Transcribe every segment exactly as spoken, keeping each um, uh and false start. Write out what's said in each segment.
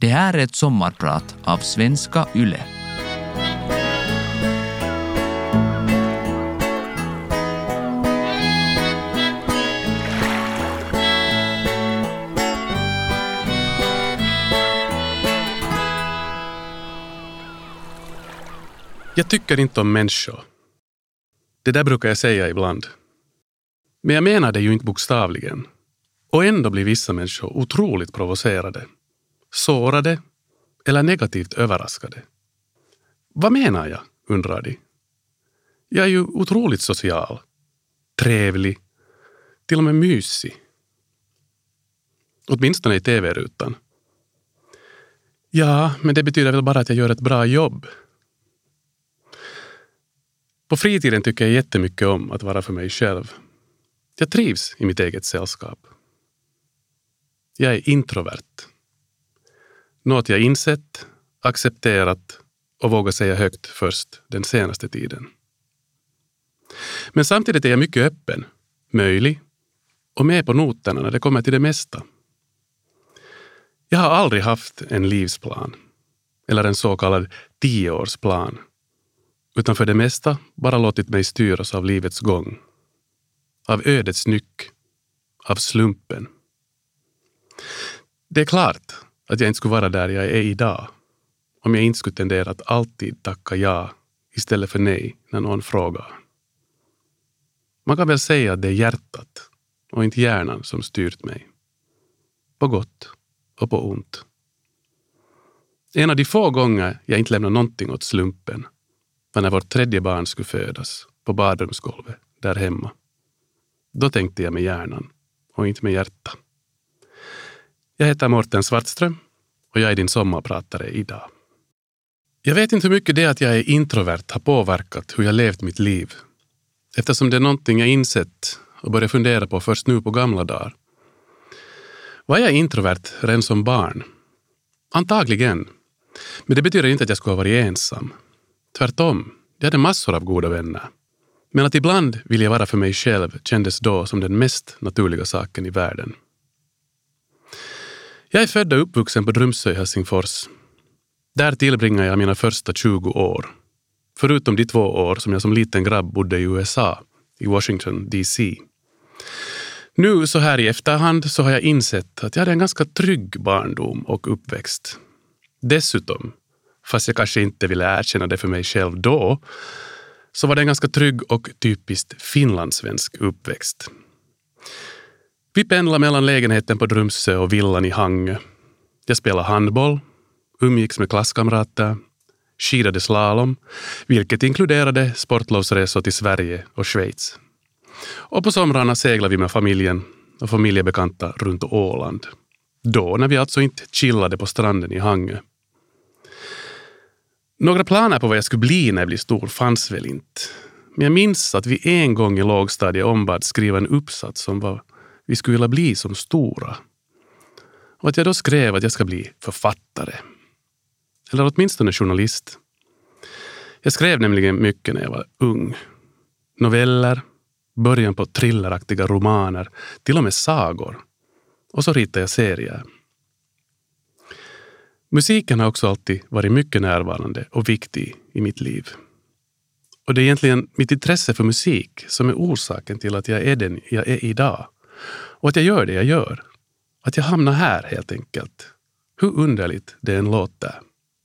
Det här är ett sommarprat av Svenska Yle. Jag tycker inte om människor. Det där brukar jag säga ibland. Men jag menar det ju inte bokstavligen. Och ändå blir vissa människor otroligt provocerade, sårade eller negativt överraskade. Vad menar jag, undrar de. Jag är ju otroligt social, trevlig, till och med mysig. Åtminstone i tv-rutan. Ja, men det betyder väl bara att jag gör ett bra jobb. På fritiden tycker jag jättemycket om att vara för mig själv. Jag trivs i mitt eget sällskap. Jag är introvert. Något jag insett, accepterat och vågar säga högt först den senaste tiden. Men samtidigt är jag mycket öppen, möjlig och med på noterna när det kommer till det mesta. Jag har aldrig haft en livsplan eller en så kallad tioårsplan, utan för det mesta bara låtit mig styras av livets gång, av ödets nyck, av slumpen. Det är klart att jag inte skulle vara där jag är idag om jag inte skulle tendera att alltid tacka ja istället för nej när någon frågar. Man kan väl säga att det är hjärtat och inte hjärnan som styrt mig. På gott och på ont. En av de få gånger jag inte lämnar någonting åt slumpen var när vårt tredje barn skulle födas på badrumsgolvet där hemma. Då tänkte jag med hjärnan och inte med hjärtat. Jag heter Mårten Svartström och jag är din sommarpratare idag. Jag vet inte hur mycket det att jag är introvert har påverkat hur jag levt mitt liv. Eftersom det är någonting jag insett och börjat fundera på först nu på gamla dagar. Var jag introvert redan som barn? Antagligen. Men det betyder inte att jag skulle ha varit ensam. Tvärtom, jag hade massor av goda vänner. Men att ibland vill jag vara för mig själv kändes då som den mest naturliga saken i världen. Jag är född och uppvuxen på Drumsö i Helsingfors. Där tillbringar jag mina första tjugo år. Förutom de två år som jag som liten grabb bodde i U S A, i Washington D C. Nu så här i efterhand så har jag insett att jag hade en ganska trygg barndom och uppväxt. Dessutom, fast jag kanske inte ville erkänna det för mig själv då, så var det en ganska trygg och typiskt finlandssvensk uppväxt. Vi pendlade mellan lägenheten på Drumsö och villan i Hangö. Jag spelade handboll, umgicks med klasskamrater, skidade slalom, vilket inkluderade sportlovsresor till Sverige och Schweiz. Och på somrarna seglade vi med familjen och familjebekanta runt Åland. Då när vi alltså inte chillade på stranden i Hangö. Några planer på vad jag skulle bli när jag blir stor fanns väl inte. Men jag minns att vi en gång i lågstadiet ombad skriva en uppsats om vad vi skulle vilja bli som stora. Och att jag då skrev att jag ska bli författare. Eller åtminstone journalist. Jag skrev nämligen mycket när jag var ung. Noveller, början på thrilleraktiga romaner, till och med sagor. Och så ritade jag serier. Musiken har också alltid varit mycket närvarande och viktig i mitt liv. Och det är egentligen mitt intresse för musik som är orsaken till att jag är den jag är idag. Och att jag gör det jag gör. Att jag hamnar här helt enkelt. Hur underligt det än låter.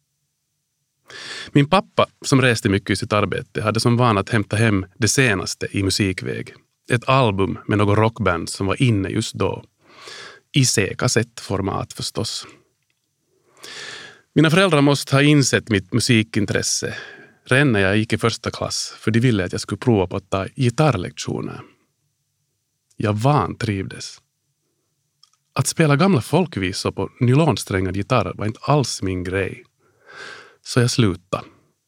Min pappa, som reste mycket i sitt arbete, hade som vana att hämta hem det senaste i musikväg. Ett album med något rockband som var inne just då. I C-kassettformat förstås. Mina föräldrar måste ha insett mitt musikintresse redan när jag gick i första klass, för de ville att jag skulle prova på att ta gitarrlektioner. Jag vantrivdes. Att spela gamla folkvisor på nylonsträngad gitarr var inte alls min grej. Så jag slutade.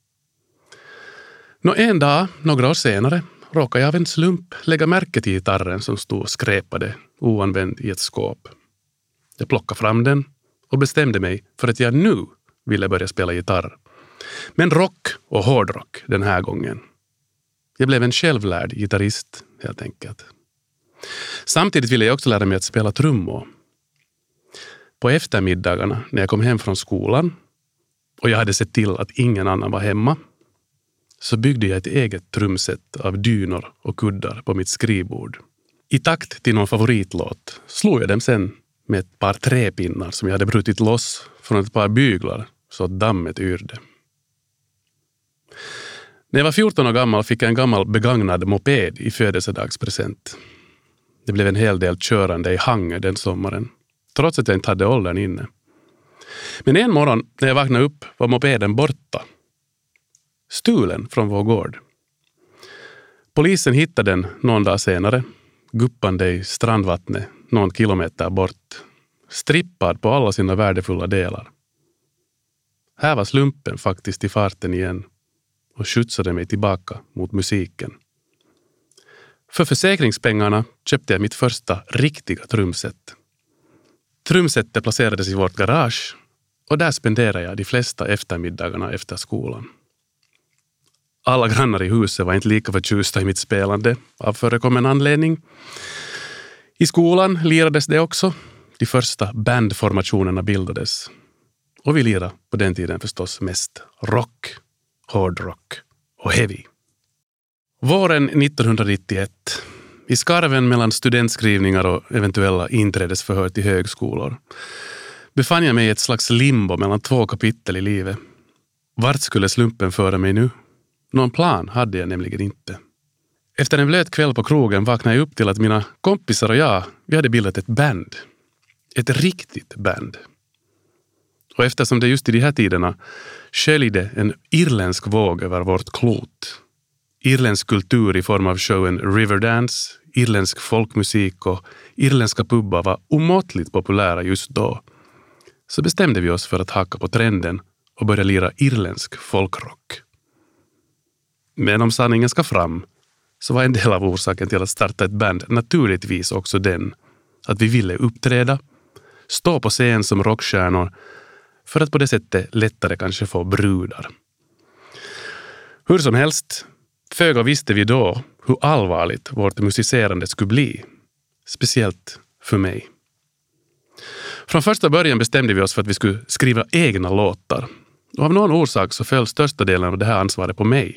Nå en dag, några år senare, råkade jag av en slump lägga märke till gitarren som stod och skräpade, oanvänd i ett skåp. Jag plockade fram den och bestämde mig för att jag nu ville börja spela gitarr. Men rock och hårdrock den här gången. Jag blev en självlärd gitarrist helt enkelt. Samtidigt ville jag också lära mig att spela trummor. På eftermiddagarna när jag kom hem från skolan och jag hade sett till att ingen annan var hemma, så byggde jag ett eget trumset av dynor och kuddar på mitt skrivbord. I takt till någon favoritlåt slog jag dem sen med ett par träpinnar som jag hade brutit loss från ett par byglar så att dammet yrde. När jag var fjorton år gammal fick jag en gammal begagnad moped i födelsedagspresent. Det blev en hel del körande i Hangö den sommaren, trots att jag inte hade åldern inne. Men en morgon när jag vaknade upp var mopeden borta. Stulen från vår gård. Polisen hittade den någon dag senare, guppande i strandvattnet någon kilometer bort. Strippad på alla sina värdefulla delar. Här var slumpen faktiskt i farten igen och skjutsade mig tillbaka mot musiken. För försäkringspengarna köpte jag mitt första riktiga trumset. Trumsetet placerades i vårt garage och där spenderade jag de flesta eftermiddagarna efter skolan. Alla grannar i huset var inte lika förtjusta i mitt spelande av förekommen anledning. I skolan lirades det också. De första bandformationerna bildades. Och vi lirade på den tiden förstås mest rock, hårdrock och heavy. Våren nittonhundranittioett, i skarven mellan studentskrivningar och eventuella inträdesförhör till högskolor, befann jag mig i ett slags limbo mellan två kapitel i livet. Vart skulle slumpen föra mig nu? Någon plan hade jag nämligen inte. Efter en blöt kväll på krogen vaknade jag upp till att mina kompisar och jag, vi hade bildat ett band. Ett riktigt band. Och eftersom det just i de här tiderna sköljde en irländsk våg över vårt klot. Irländsk kultur i form av showen Riverdance, irländsk folkmusik och irländska pubbar var omåttligt populära just då. Så bestämde vi oss för att haka på trenden och börja lira irländsk folkrock. Men om sanningen ska fram så var en del av orsaken till att starta ett band naturligtvis också den att vi ville uppträda, stå på scen som rockstjärnor för att på det sättet lättare kanske få brudar. Hur som helst, föga visste vi då hur allvarligt vårt musicerande skulle bli, speciellt för mig. Från första början bestämde vi oss för att vi skulle skriva egna låtar och av någon orsak så föll största delen av det här ansvaret på mig.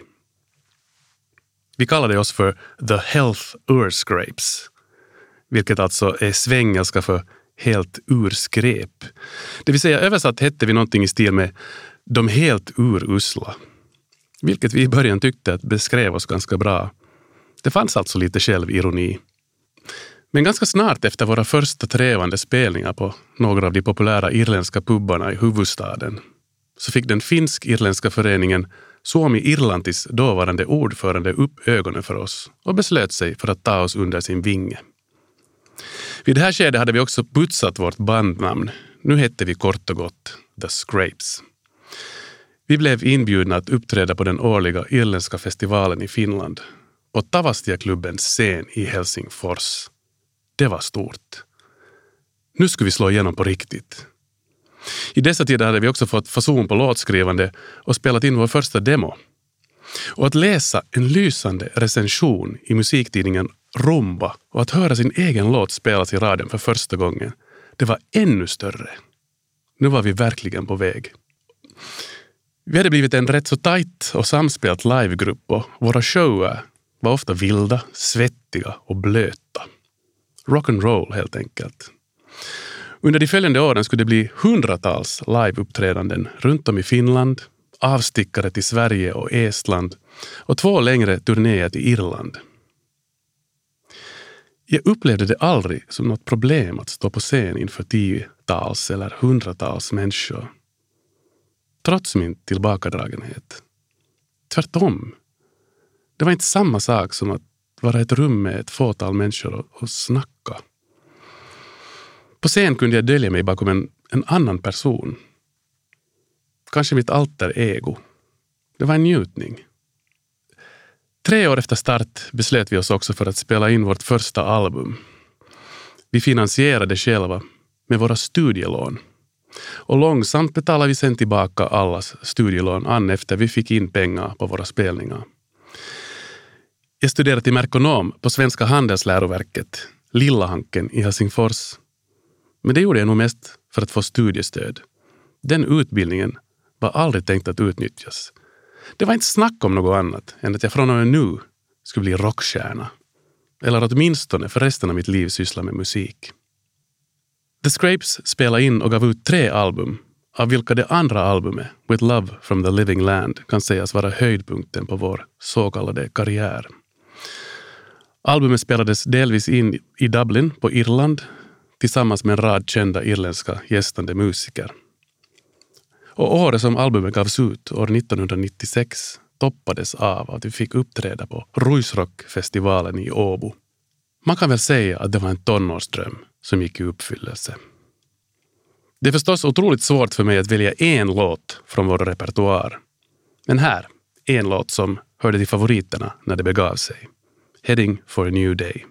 Vi kallade oss för The Health Urscrapes, vilket alltså är svengelska för helt urskräp. Det vill säga översatt hette vi någonting i stil med de helt urusla, vilket vi i början tyckte att beskrev oss ganska bra. Det fanns alltså lite självironi. Men ganska snart efter våra första trevande spelningar på några av de populära irländska pubbarna i huvudstaden så fick den finsk-irländska föreningen Suomi Irlantis dåvarande ordförande upp ögonen för oss och beslöt sig för att ta oss under sin vinge. Vid det här skedet hade vi också putsat vårt bandnamn. Nu hette vi kort och gott The Scrapes. Vi blev inbjudna att uppträda på den årliga irländska festivalen i Finland på Tavastia-klubbens scen i Helsingfors. Det var stort. Nu skulle vi slå igenom på riktigt. I dessa tider hade vi också fått fason på låtskrivande och spelat in vår första demo. Och att läsa en lysande recension i musiktidningen Rumba och att höra sin egen låt spelas i radion för första gången, det var ännu större. Nu var vi verkligen på väg. Vi hade blivit en rätt så tajt och samspelt livegrupp och våra shower var ofta vilda, svettiga och blöta. Rock'n'roll helt enkelt. Under de följande åren skulle det bli hundratals liveuppträdanden runt om i Finland, avstickare till Sverige och Estland och två längre turnéer till Irland. Jag upplevde det aldrig som något problem att stå på scen inför tiotals eller hundratals människor. Trots min tillbakadragenhet. Tvärtom. Det var inte samma sak som att vara i ett rum med ett fåtal människor och, och snacka. På scen kunde jag dölja mig bakom en, en annan person. Kanske mitt alter ego. Det var en njutning. Tre år efter start beslöt vi oss också för att spela in vårt första album. Vi finansierade själva med våra studielån. Och långsamt betalade vi sen tillbaka allas studielån an efter vi fick in pengar på våra spelningar. Jag studerade till merkonom på Svenska handelsläroverket, Lilla Hanken i Helsingfors. Men det gjorde jag nog mest för att få studiestöd. Den utbildningen var aldrig tänkt att utnyttjas. Det var inte snack om något annat än att jag från och med nu skulle bli rockstjärna. Eller åtminstone för resten av mitt liv syssla med musik. The Scrapes spelade in och gav ut tre album, av vilka det andra albumet, With Love from the Living Land, kan sägas vara höjdpunkten på vår så kallade karriär. Albumet spelades delvis in i Dublin på Irland tillsammans med en rad kända irländska gästande musiker. Och året som albumet gavs ut, år nittonhundranittiosex, toppades av att vi fick uppträda på Ruisrock-festivalen i Åbo. Man kan väl säga att det var en tonårsdröm som gick i uppfyllelse. Det är förstås otroligt svårt för mig att välja en låt från vår repertoar. Men här, en låt som hörde till favoriterna när det begav sig. Heading for a new day.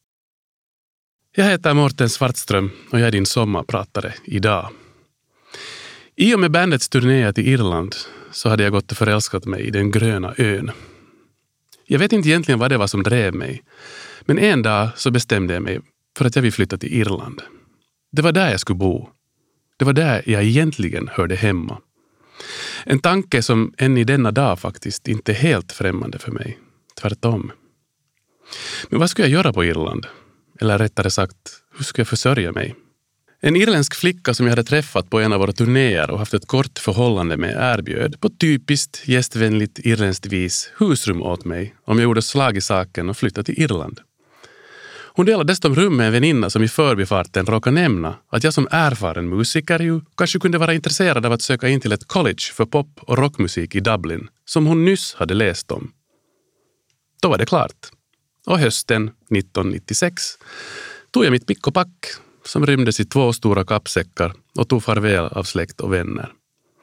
Jag heter Mårten Svartström och jag är din sommarpratare idag. I och med bandets turné till Irland så hade jag gått och förälskat mig i den gröna ön. Jag vet inte egentligen vad det var som drev mig, men en dag så bestämde jag mig för att jag vill flytta till Irland. Det var där jag skulle bo. Det var där jag egentligen hörde hemma. En tanke som än i denna dag faktiskt inte är helt främmande för mig. Tvärtom. Men vad skulle jag göra på Irland? Eller rättare sagt, hur skulle jag försörja mig? En irländsk flicka som jag hade träffat på en av våra turnéer och haft ett kort förhållande med erbjöd på typiskt gästvänligt irländskt vis husrum åt mig om jag gjorde slag i saken och flyttade till Irland. Hon delade dessutom rum med en väninna som i förbifarten råkade nämna att jag som erfaren musiker ju kanske kunde vara intresserad av att söka in till ett college för pop- och rockmusik i Dublin som hon nyss hade läst om. Då var det klart. Och hösten nittonhundranittiosex tog jag mitt pick och pack som rymdes i två stora kappsäckar och tog farväl av släkt och vänner.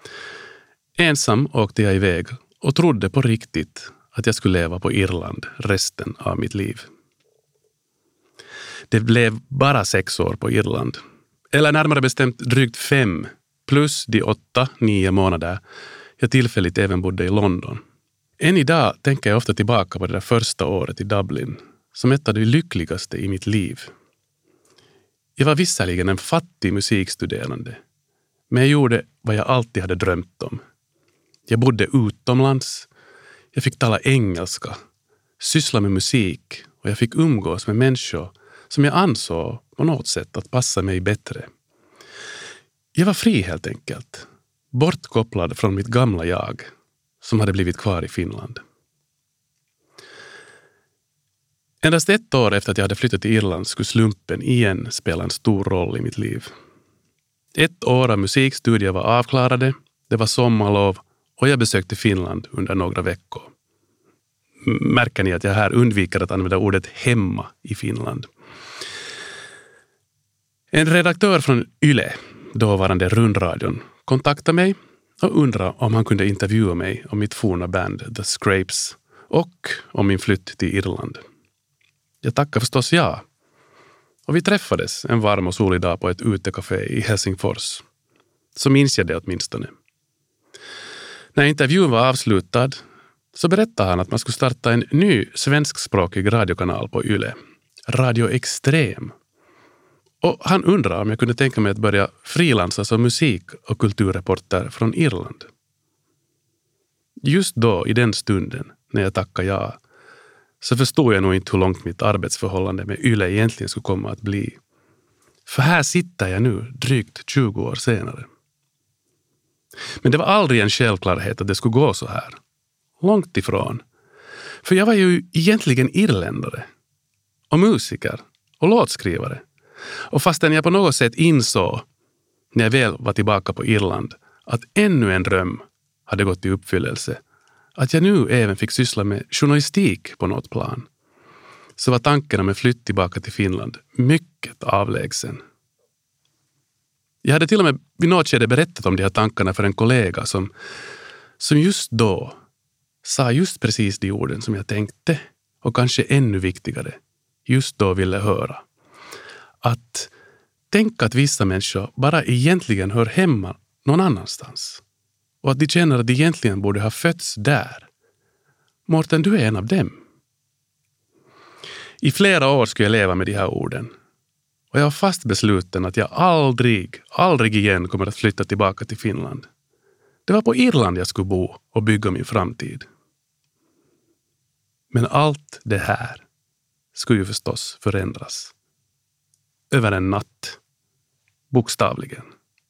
Ensam åkte jag iväg och trodde på riktigt att jag skulle leva på Irland resten av mitt liv. Det blev bara sex år på Irland. Eller närmare bestämt drygt fem, plus de åtta, nio månader jag tillfälligt även bodde i London. Än idag tänker jag ofta tillbaka på det där första året i Dublin som ett av de lyckligaste i mitt liv. Jag var visserligen en fattig musikstuderande, men jag gjorde vad jag alltid hade drömt om. Jag bodde utomlands, jag fick tala engelska, syssla med musik och jag fick umgås med människor som jag ansåg på något sätt att passa mig bättre. Jag var fri helt enkelt, bortkopplad från mitt gamla jag som hade blivit kvar i Finland. Endast ett år efter att jag hade flyttat till Irland skulle slumpen igen spela en stor roll i mitt liv. Ett år av musikstudier var avklarade, det var sommarlov och jag besökte Finland under några veckor. Märker ni att jag här undviker att använda ordet hemma i Finland? En redaktör från Yle, dåvarande rundradion, kontaktade mig och undrade om han kunde intervjua mig om mitt forna band The Scrapes och om min flytt till Irland. Jag tackade förstås ja. Och vi träffades en varm och solig dag på ett utekafé i Helsingfors. Så minns jag det åtminstone. När intervjun var avslutad så berättade han att man skulle starta en ny svenskspråkig radiokanal på Yle. Radio Extrem. Och han undrade om jag kunde tänka mig att börja frilansa som musik- och kulturreporter från Irland. Just då, i den stunden, när jag tackade ja, så förstod jag nog inte hur långt mitt arbetsförhållande med Yle egentligen skulle komma att bli. För här sitter jag nu, drygt tjugo år senare. Men det var aldrig en självklarhet att det skulle gå så här. Långt ifrån. För jag var ju egentligen irländare. Och musiker. Och låtskrivare. Och fastän jag på något sätt insåg, när jag väl var tillbaka på Irland, att ännu en dröm hade gått i uppfyllelse, att jag nu även fick syssla med journalistik på något plan, så var tanken om en flytt tillbaka till Finland mycket avlägsen. Jag hade till och med vid något skede berättat om de här tankarna för en kollega som, som just då sa just precis de orden som jag tänkte och kanske ännu viktigare, just då ville höra. Att tänka att vissa människor bara egentligen hör hemma någon annanstans. Och att de känner att de egentligen borde ha fötts där. Mårten, du är en av dem. I flera år skulle jag leva med de här orden. Och jag var fast besluten att jag aldrig, aldrig igen kommer att flytta tillbaka till Finland. Det var på Irland jag skulle bo och bygga min framtid. Men allt det här skulle ju förstås förändras. Över en natt. Bokstavligen.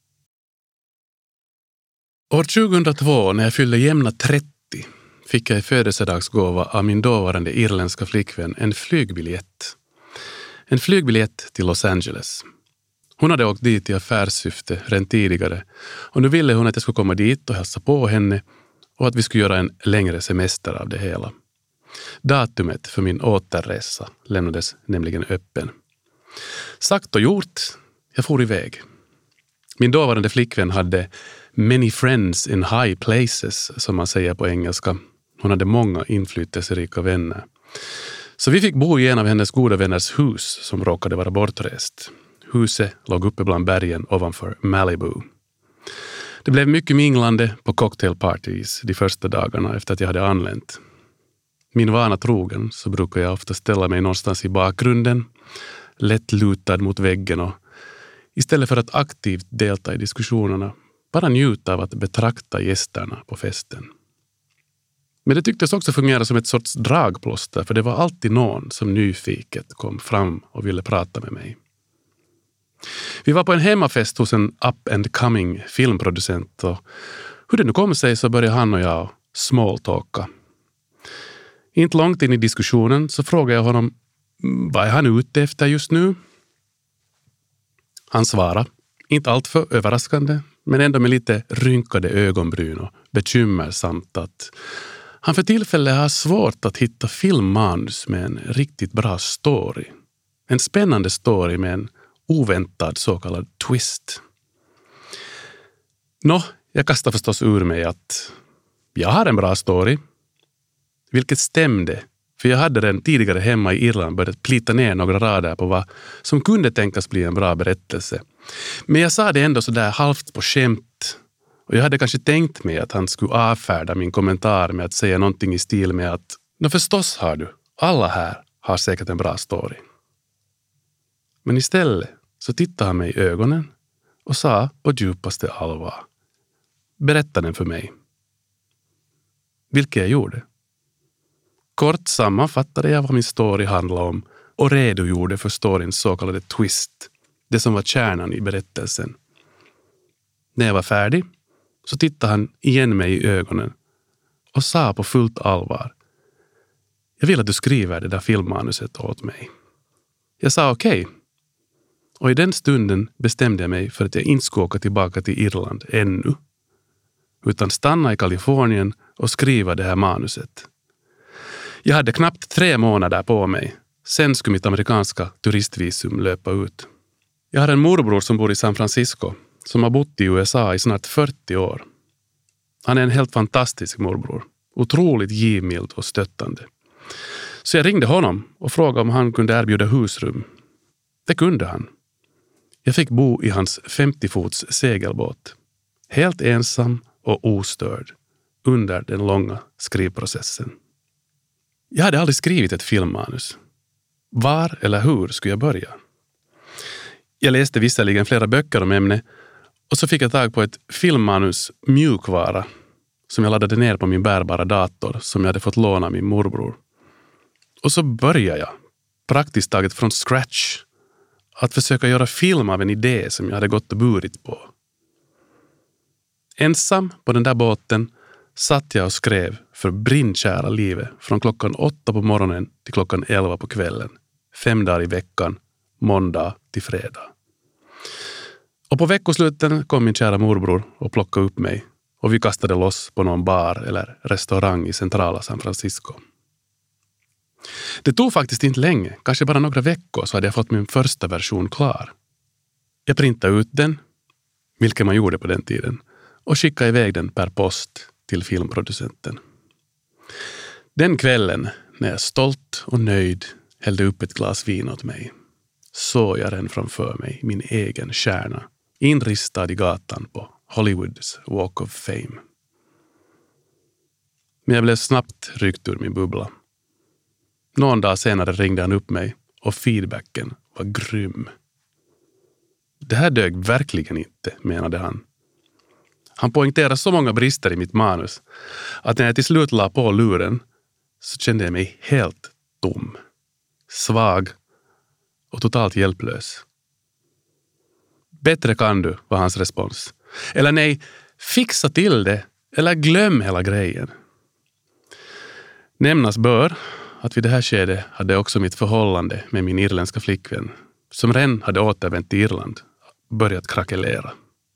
År tjugohundratvå, när jag fyllde jämna trettio, fick jag i födelsedagsgåva av min dåvarande irländska flickvän en flygbiljett. En flygbiljett till Los Angeles. Hon hade åkt dit i affärssyfte redan tidigare och nu ville hon att jag skulle komma dit och hälsa på henne och att vi skulle göra en längre semester av det hela. Datumet för min återresa lämnades nämligen öppen. Sagt och gjort, jag for iväg. Min dåvarande flickvän hade many friends in high places, som man säger på engelska. Hon hade många inflytelserika vänner. Så vi fick bo i en av hennes goda vänners hus som råkade vara bortrest. Huset låg uppe bland bergen ovanför Malibu. Det blev mycket minglande på cocktailparties de första dagarna efter att jag hade anlänt. Min vana trogen så brukar jag ofta ställa mig någonstans i bakgrunden, lätt lutad mot väggen och istället för att aktivt delta i diskussionerna bara njuta av att betrakta gästerna på festen. Men det tycktes också fungera som ett sorts dragplåster, för det var alltid någon som nyfiket kom fram och ville prata med mig. Vi var på en hemmafest hos en up-and-coming filmproducent och hur det nu kom sig så började han och jag smalltalka. Inte långt in i diskussionen så frågade jag honom vad är han ute efter just nu? Han svarade, inte allt för överraskande, men ändå med lite rynkade ögonbryn och bekymmersamt att han för tillfället har svårt att hitta filmmanus med en riktigt bra story. En spännande story med en oväntad så kallad twist. Nå, jag kastar förstås ur mig att jag har en bra story. Vilket stämde, för jag hade den tidigare hemma i Irland börjat plita ner några rader på vad som kunde tänkas bli en bra berättelse. Men jag sa det ändå så där halvt på skämt. Och jag hade kanske tänkt mig att han skulle avfärda min kommentar med att säga någonting i stil med att nå förstås har du, alla här har säkert en bra story. Men istället så tittade han mig i ögonen och sa på djupaste allvar: berätta den för mig. Vilket jag gjorde. Kort sammanfattade jag vad min story handlade om och redogjorde för storyns så kallade twist, det som var kärnan i berättelsen. När jag var färdig så tittade han igen mig i ögonen och sa på fullt allvar: jag vill att du skriver det där filmmanuset åt mig. Jag sa okej. Okay. Och i den stunden bestämde jag mig för att jag inte skulle åka tillbaka till Irland ännu, utan stanna i Kalifornien och skriva det här manuset. Jag hade knappt tre månader på mig. Sen skulle mitt amerikanska turistvisum löpa ut. Jag har en morbror som bor i San Francisco som har bott i U S A i snart fyrtio år. Han är en helt fantastisk morbror. Otroligt givmild och stöttande. Så jag ringde honom och frågade om han kunde erbjuda husrum. Det kunde han. Jag fick bo i hans femtio fots segelbåt. Helt ensam och ostörd under den långa skrivprocessen. Jag hade aldrig skrivit ett filmmanus. Var eller hur skulle jag börja? Jag läste visserligen flera böcker om ämnet och så fick jag tag på ett filmmanus mjukvara som jag laddade ner på min bärbara dator som jag hade fått låna av min morbror. Och så började jag, praktiskt taget från scratch, att försöka göra film av en idé som jag hade gått och burit på. Ensam på den där båten satt jag och skrev för brinnkära livet från klockan åtta på morgonen till klockan elva på kvällen. Fem dagar i veckan, måndag till fredag. Och på veckosluten kom min kära morbror och plockade upp mig och vi kastade loss på någon bar eller restaurang i centrala San Francisco. Det tog faktiskt inte länge, kanske bara några veckor, så hade jag fått min första version klar. Jag printade ut den, vilket man gjorde på den tiden, och skickade iväg den per post till filmproducenten. Den kvällen, när jag stolt och nöjd hällde upp ett glas vin åt mig, såg jag den framför mig, min egen stjärna, inristad i gatan på Hollywoods Walk of Fame. Men jag blev snabbt ryckt ur min bubbla. Någon dag senare ringde han upp mig och feedbacken var grym. Det här dög verkligen inte, menade han. Han poängterade så många brister i mitt manus att när jag till slut la på luren så kände jag mig helt tom, svag och totalt hjälplös. Bättre kan du, var hans respons. Eller nej, fixa till det eller glöm hela grejen. Nämnas bör att vid det här skedet hade också mitt förhållande med min irländska flickvän, som redan hade återvänt till Irland, börjat krackelera.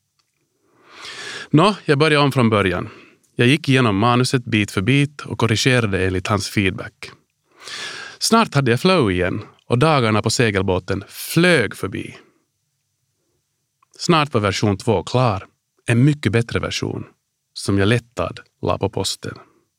Nå, jag började om från början. Jag gick igenom manuset bit för bit och korrigerade enligt hans feedback. Snart hade jag flow igen och dagarna på segelbåten flög förbi. Snart var version två klar, en mycket bättre version som jag lättad la på posten.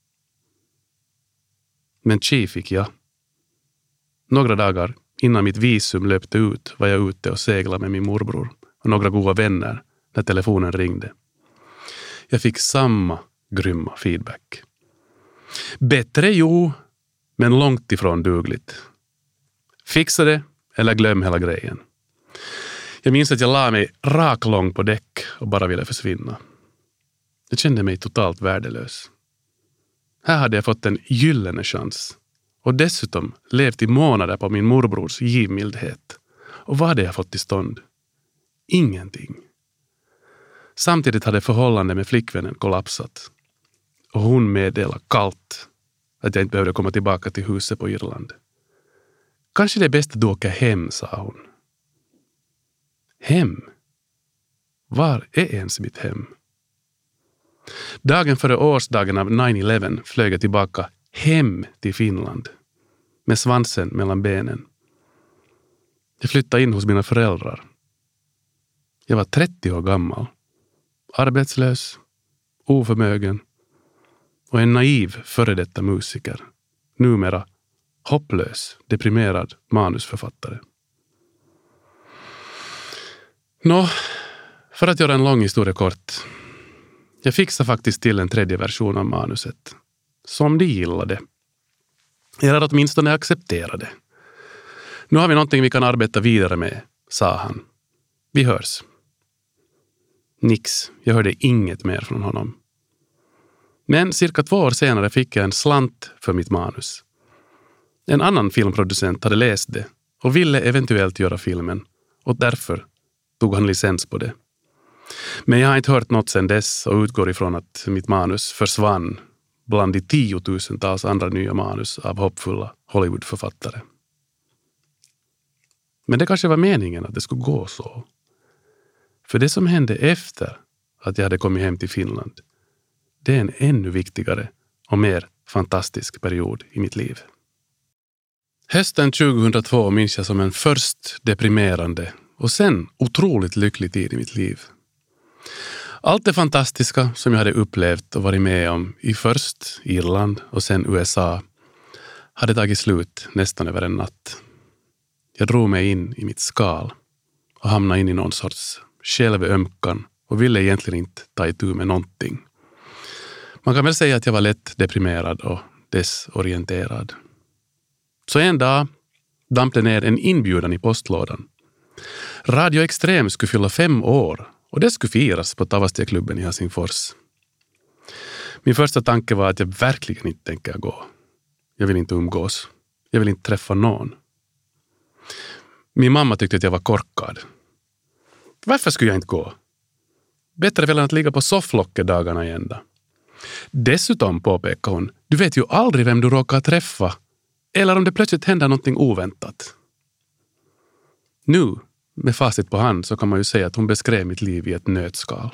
Men tji fick jag. Några dagar innan mitt visum löpte ut var jag ute och seglade med min morbror och några goda vänner när telefonen ringde. Jag fick samma grymma feedback. Bättre jo, men långt ifrån dugligt. Fixa det eller glöm hela grejen. Jag minns att jag la mig rak lång på däck och bara ville försvinna. Jag kände mig totalt värdelös. Här hade jag fått en gyllene chans och dessutom levt i månader på min morbrors givmildhet. Och vad hade jag fått till stånd? Ingenting. Samtidigt hade förhållandet med flickvännen kollapsat och hon meddelade kallt att jag inte behövde komma tillbaka till huset på Irland. Kanske det är bäst att du åker hem, sa hon. Hem? Var är ens mitt hem? Dagen före årsdagen av nine eleven flög jag tillbaka hem till Finland med svansen mellan benen. Jag flyttade in hos mina föräldrar. Jag var trettio år gammal, arbetslös, oförmögen och en naiv före detta musiker, numera hopplös, deprimerad manusförfattare. Nå, för att göra en lång historia kort. Jag fixade faktiskt till en tredje version av manuset. Som de gillade. Eller åtminstone accepterade. Nu har vi någonting vi kan arbeta vidare med, sa han. Vi hörs. Nix, jag hörde inget mer från honom. Men cirka två år senare fick jag en slant för mitt manus. En annan filmproducent hade läst det och ville eventuellt göra filmen. Och därför tog han licens på det. Men jag har inte hört något sedan dess och utgår ifrån att mitt manus försvann bland de tiotusentals andra nya manus av hoppfulla Hollywoodförfattare. Men det kanske var meningen att det skulle gå så. För det som hände efter att jag hade kommit hem till Finland, det är en ännu viktigare och mer fantastisk period i mitt liv. Hösten tjugohundratvå minns jag som en först deprimerande och sen otroligt lycklig tid i mitt liv. Allt det fantastiska som jag hade upplevt och varit med om i först Irland och sen U S A hade tagit slut nästan över en natt. Jag drog mig in i mitt skal och hamnade in i någon sorts självömkan och ville egentligen inte ta itu med någonting. Man kan väl säga att jag var lätt deprimerad och desorienterad. Så en dag damp det ner en inbjudan i postlådan. Radio Extrem skulle fylla fem år och det skulle firas på Tavastia-klubben i Helsingfors. Min första tanke var att jag verkligen inte tänker gå. Jag vill inte umgås. Jag vill inte träffa någon. Min mamma tyckte att jag var korkad. Varför skulle jag inte gå? Bättre väl än att ligga på sofflocket dagarna i ända. Dessutom, påpekade hon, du vet ju aldrig vem du råkar träffa eller om det plötsligt händer någonting oväntat. Nu, med facit på hand, så kan man ju säga att hon beskrev mitt liv i ett nötskal.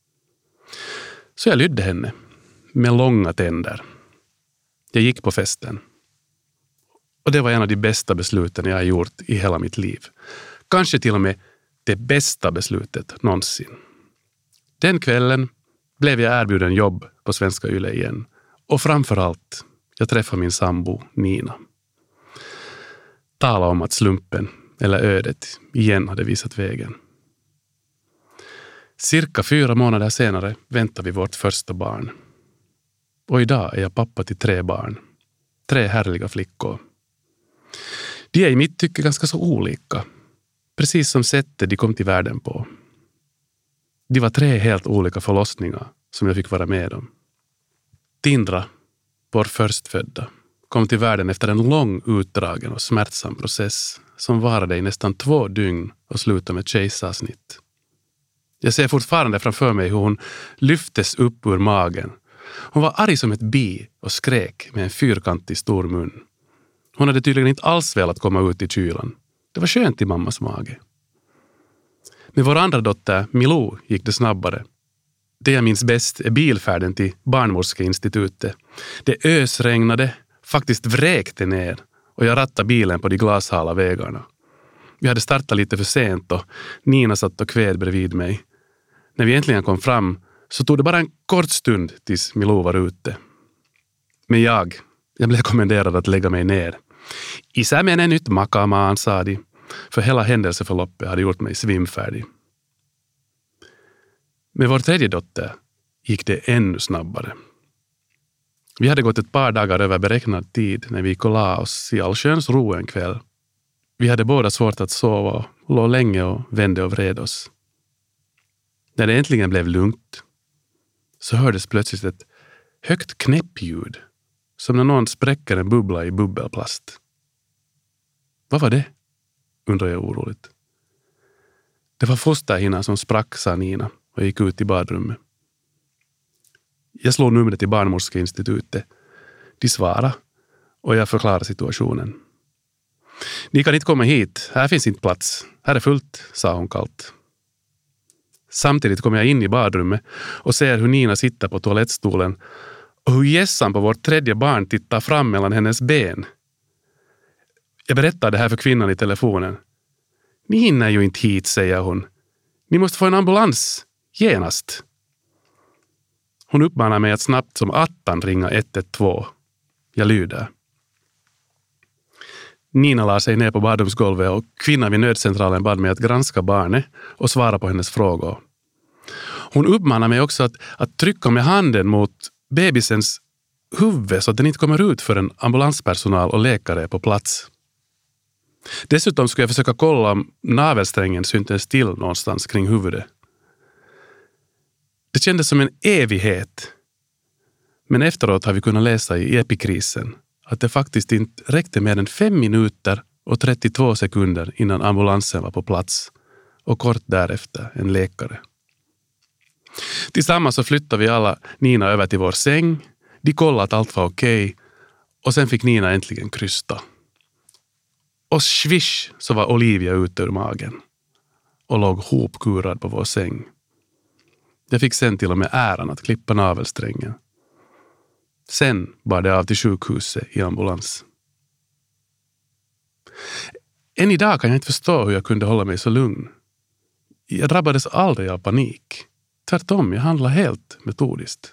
Så jag lydde henne med långa tänder. Jag gick på festen. Och det var en av de bästa besluten jag har gjort i hela mitt liv. Kanske till och med det bästa beslutet någonsin. Den kvällen blev jag erbjuden jobb på Svenska Yle igen. Och framförallt, jag träffade min sambo Nina. Tala om att slumpen eller ödet igen hade visat vägen. Cirka fyra månader senare väntar vi vårt första barn. Och idag är jag pappa till tre barn. Tre härliga flickor. De är i mitt tycke ganska så olika. Precis som sättet de kom till världen på. Det var tre helt olika förlossningar som jag fick vara med om. Tindra, vår förstfödda, kom till världen efter en lång, utdragen och smärtsam process som varade i nästan två dygn och slutade med kejsarsnitt. Jag ser fortfarande framför mig hur hon lyftes upp ur magen. Hon var arg som ett bi och skrek med en fyrkantig stor mun. Hon hade tydligen inte alls velat komma ut i kylan. Det var skönt i mammas mage. Med vår andra dotter, Milou, gick det snabbare. Det jag minns bäst är bilfärden till barnmorskeinstitutet. Det ösregnade, faktiskt vräkte ner och jag rattade bilen på de glashala vägarna. Vi hade startat lite för sent och Nina satt och kväd bredvid mig. När vi äntligen kom fram så tog det bara en kort stund tills Milou var ute. Men jag, jag blev kommenderad att lägga mig ner. Isä menee nyt makaamaan, sa de, för hela händelseförloppet hade gjort mig svimfärdig. Med vår tredje dotter gick det ännu snabbare. Vi hade gått ett par dagar över beräknad tid när vi gick och la oss i allsköns ro en kväll. Vi hade båda svårt att sova och låg länge och vände och vred oss. När det äntligen blev lugnt så hördes plötsligt ett högt knäppljud som när någon spräcker en bubbla i bubbelplast. Vad var det? Undrar jag oroligt. Det var fosterhinnan som sprack, sa Nina och gick ut i badrummet. Jag slog numret till barnmorskeinstitutet. De svarade och jag förklarade situationen. Ni kan inte komma hit, här finns inte plats. Här är fullt, sa hon kallt. Samtidigt kom jag in i badrummet och ser hur Nina sitter på toalettstolen och hur gässan på vårt tredje barn tittar fram mellan hennes ben. Jag berättade det här för kvinnan i telefonen. Ni hinner ju inte hit, säger hon. Ni måste få en ambulans, genast. Hon uppmanar mig att snabbt som attan ringa ett ett två. Jag lyder. Nina la sig ner på badrumsgolvet och kvinnan vid nödcentralen bad mig att granska barnet och svara på hennes frågor. Hon uppmanar mig också att, att trycka med handen mot bebisens huvud så att den inte kommer ut för en ambulanspersonal och läkare är på plats. Dessutom skulle jag försöka kolla om navelsträngen syntes till någonstans kring huvudet. Det kändes som en evighet. Men efteråt har vi kunnat läsa i epikrisen att det faktiskt inte räckte mer än fem minuter och trettiotvå sekunder innan ambulansen var på plats och kort därefter en läkare. Tillsammans så flyttade vi alla Nina över till vår säng. De kollade att allt var okej och sen fick Nina äntligen krysta. Och swish så var Olivia ute ur magen och låg hopkurad på vår säng. Jag fick sen till och med äran att klippa navelsträngen. Sen bar det av till sjukhuset i ambulans. Än idag kan jag inte förstå hur jag kunde hålla mig så lugn. Jag drabbades aldrig av panik. Tvärtom, jag handlade helt metodiskt.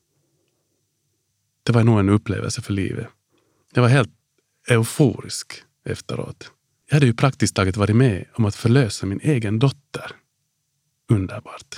Det var nog en upplevelse för livet. Jag var helt euforisk efteråt. Jag hade ju praktiskt taget varit med om att förlösa min egen dotter. Underbart.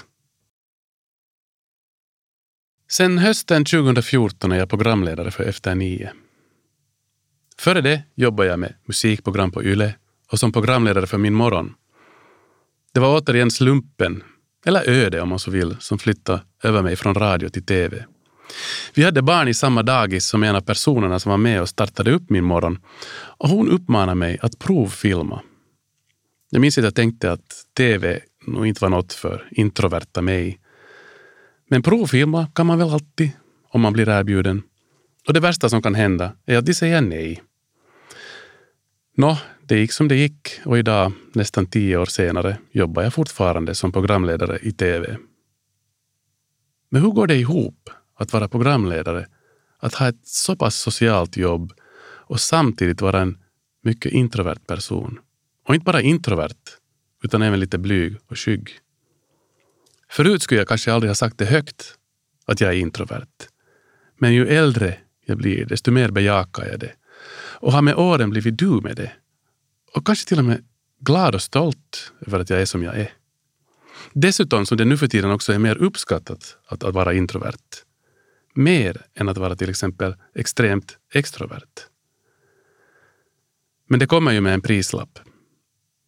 Sen hösten tjugohundrafjorton är jag programledare för Efter nio. Före det jobbade jag med musikprogram på Yle och som programledare för Min morgon. Det var återigen slumpen, eller öde om man så vill, som flyttade över mig från radio till tv. Vi hade barn i samma dagis som en av personerna som var med och startade upp Min morgon och hon uppmanade mig att provfilma. Jag minns att jag tänkte att tv nog inte var något för introverta mig. Men provfilma kan man väl alltid om man blir erbjuden. Och det värsta som kan hända är att de säger nej. Nå, det gick som det gick och idag, nästan tio år senare, jobbar jag fortfarande som programledare i tv. Men hur går det ihop att vara programledare, att ha ett så pass socialt jobb och samtidigt vara en mycket introvert person? Och inte bara introvert, utan även lite blyg och skygg. Förut skulle jag kanske aldrig ha sagt det högt att jag är introvert. Men ju äldre jag blir, desto mer bejakar jag det. Och har med åren blivit du med det. Och kanske till och med glad och stolt över att jag är som jag är. Dessutom som det nu för tiden också är mer uppskattat att, att vara introvert. Mer än att vara till exempel extremt extrovert. Men det kommer ju med en prislapp.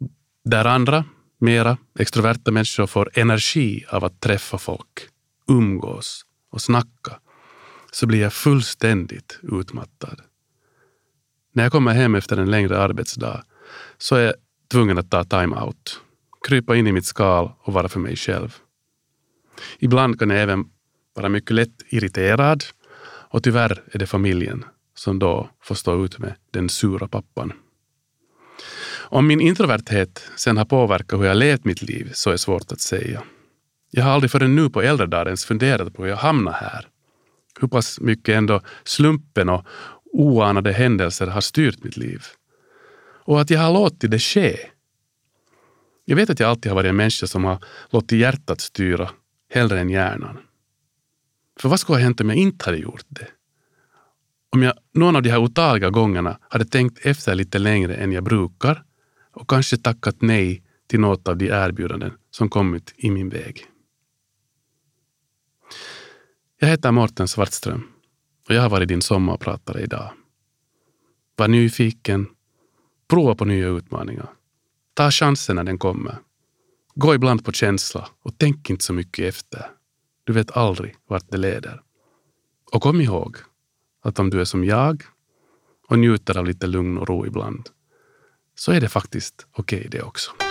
Där andra, mera extroverta människor får energi av att träffa folk, umgås och snacka, så blir jag fullständigt utmattad. När jag kommer hem efter en längre arbetsdag så är jag tvungen att ta time out, krypa in i mitt skal och vara för mig själv. Ibland kan jag även vara mycket lätt irriterad, och tyvärr är det familjen som då får stå ut med den sura pappan. Om min introverthet sen har påverkat hur jag levt mitt liv så är svårt att säga. Jag har aldrig förrän nu på äldre dagar ens funderat på hur jag hamnar här. Hur pass mycket ändå slumpen och oanade händelser har styrt mitt liv. Och att jag har låtit det ske. Jag vet att jag alltid har varit en människa som har låtit hjärtat styra hellre än hjärnan. För vad skulle ha hänt om jag inte hade gjort det? Om jag någon av de här otaliga gångerna hade tänkt efter lite längre än jag brukar och kanske tackat nej till något av de erbjudanden som kommit i min väg. Jag heter Mårten Svartström och jag har varit din sommarpratare idag. Var nyfiken, prova på nya utmaningar. Ta chansen när den kommer. Gå ibland på känsla och tänk inte så mycket efter. Du vet aldrig vart det leder. Och kom ihåg att om du är som jag och njuter av lite lugn och ro ibland, så är det faktiskt okej det också.